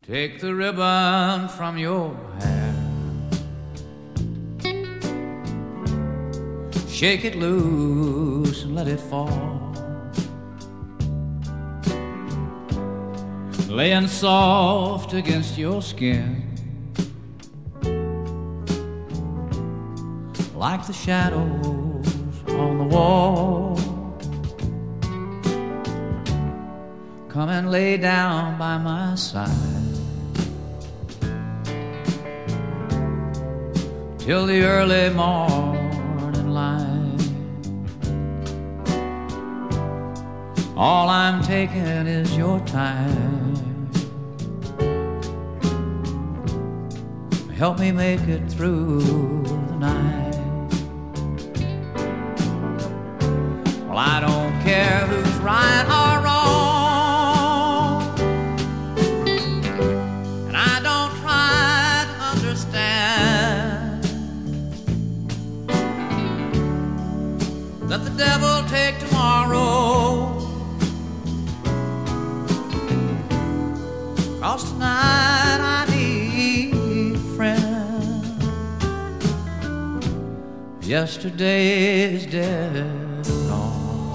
Take the ribbon from your hair, shake it loose and let it fall, laying soft against your skin, like the shadows on the wall. Come and lay down by my side till the early morning light. All I'm taking is your time. Help me make it through the night. Well, I don't care who's right or wrong, and I don't try to understand. Let the devil take tomorrow, 'cause tonight I need a friend. Yesterday is dead and gone,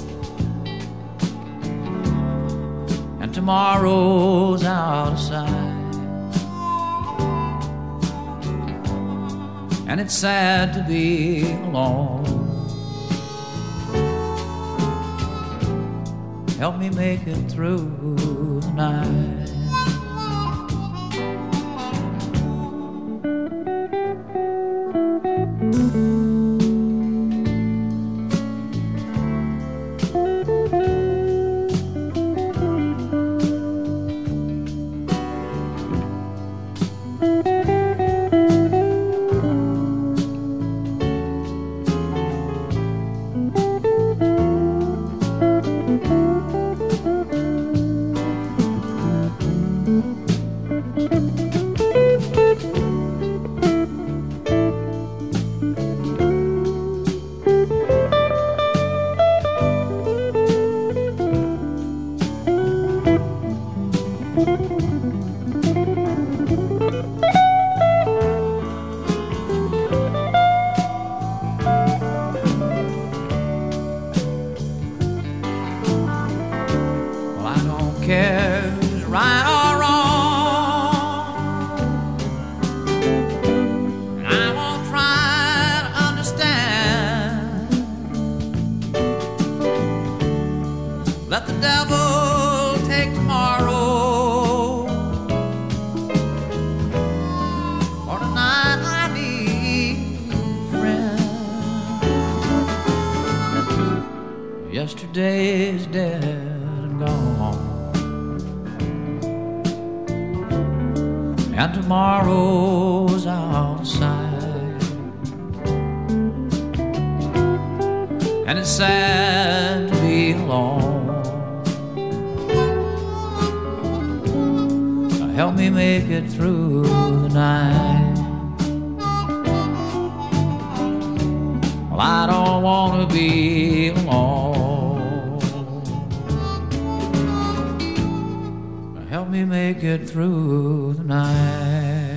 and tomorrow's out of sight. And it's sad to be alone. Help me make it through the night. Let the devil take tomorrow, for tonight I need a friend. Yesterday's dead and gone, and tomorrow's out of sight. And it's sad to be alone. Help me make it through the night. Well, I don't want to be alone. Help me make it through the night.